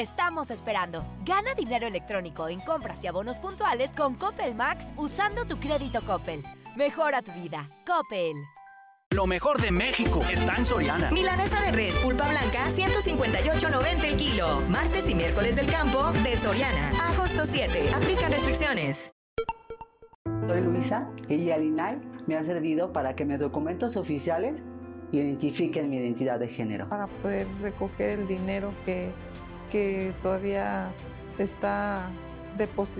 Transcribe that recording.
Estamos esperando. Gana dinero electrónico en compras y abonos puntuales con Coppel Max usando tu crédito Coppel. Mejora tu vida. Coppel. Lo mejor de México está en Soriana. Milanesa de res pulpa blanca, 158.90 el kilo. Martes y miércoles del campo de Soriana. A agosto 7. Aplican restricciones. Soy Luisa y el INAI me ha servido para que mis documentos oficiales identifiquen mi identidad de género. Para poder recoger el dinero que todavía está depositado